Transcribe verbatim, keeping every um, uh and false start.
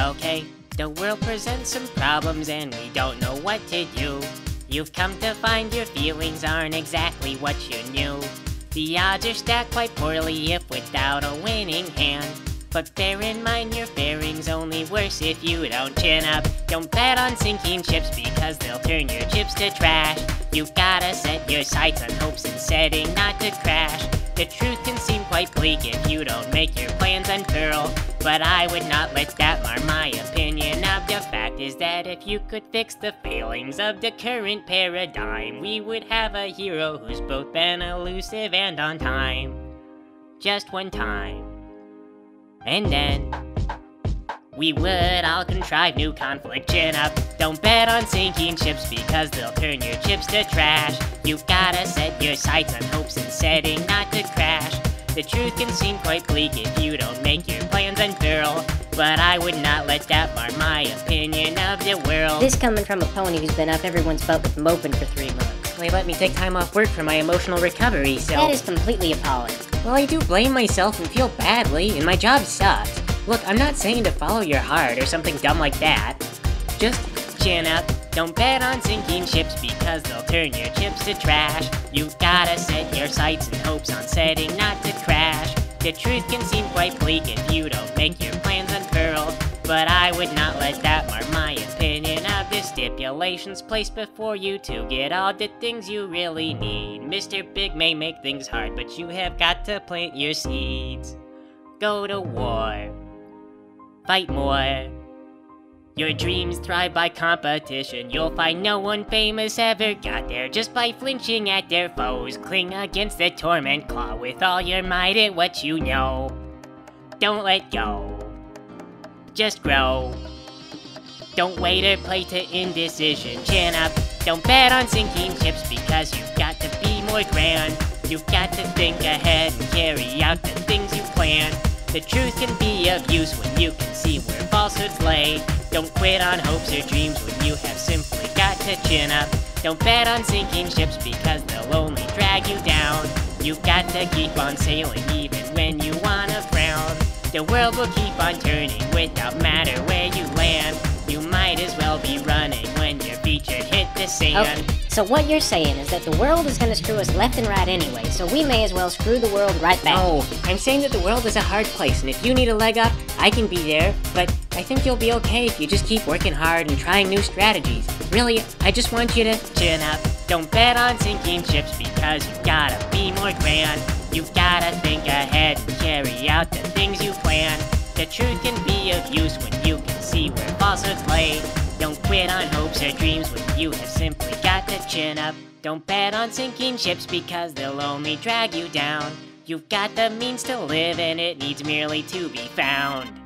Okay, the world presents some problems and we don't know what to do. You've come to find your feelings aren't exactly what you knew. The odds are stacked quite poorly if without a winning hand. But bear in mind your faring's only worse if you don't chin up. Don't bet on sinking ships because they'll turn your chips to trash. You've gotta set your sights on hopes and setting not to crash. The truth can seem quite bleak if you don't make your plans unfurl. But I would not let that mar my opinion of the fact is that if you could fix the failings of the current paradigm, we would have a hero who's both been elusive and on time. Just one time. And then we would all contrive new conflict. Chin up, don't bet on sinking ships because they'll turn your chips to trash. You've gotta set your sights on hopes and setting not to crash. The truth can seem quite bleak if you don't make your plans unfurl. But I would not let that mar my opinion of the world. This coming from a pony who's been up everyone's butt with moping for three months. They let me take time off work for my emotional recovery, so... That is completely appalling. Well, I do blame myself and feel badly, and my job sucks. Look, I'm not saying to follow your heart or something dumb like that. Just chin up. Don't bet on sinking ships because they'll turn your chips to trash. You've gotta set your sights and hopes on setting not to crash. The truth can seem quite bleak if you don't make your plans unfurl. But I would not let that mar my opinion of the stipulations placed before you to get all the things you really need. Mister Big may make things hard, but you have got to plant your seeds. Go to war. Fight more. Your dreams thrive by competition. You'll find no one famous ever got there just by flinching at their foes. Cling against the torment claw with all your might at what you know. Don't let go. Just grow. Don't wait or play to indecision. Chin up. Don't bet on sinking ships because you've got to be more grand. You've got to think ahead and carry out the things you plan. The truth can be of use when you can see where falsehoods lay. Don't quit on hopes or dreams when you have simply got to chin up. Don't bet on sinking ships because they'll only drag you down. You've got to keep on sailing even when you wanna frown. The world will keep on turning without matter where you land. You might as well be running when your feet should hit the sand. Okay, so what you're saying is that the world is gonna screw us left and right anyway, so we may as well screw the world right back. No, I'm saying that the world is a hard place, and if you need a leg up, I can be there, but I think you'll be okay if you just keep working hard and trying new strategies. Really, I just want you to chin up. Don't bet on sinking ships because you've gotta be more grand. You've gotta think ahead and carry out the things you plan. The truth can be of use when you can see where falsehoods lay. Don't quit on hopes or dreams when you have simply got to chin up. Don't bet on sinking ships because they'll only drag you down. You've got the means to live and it needs merely to be found.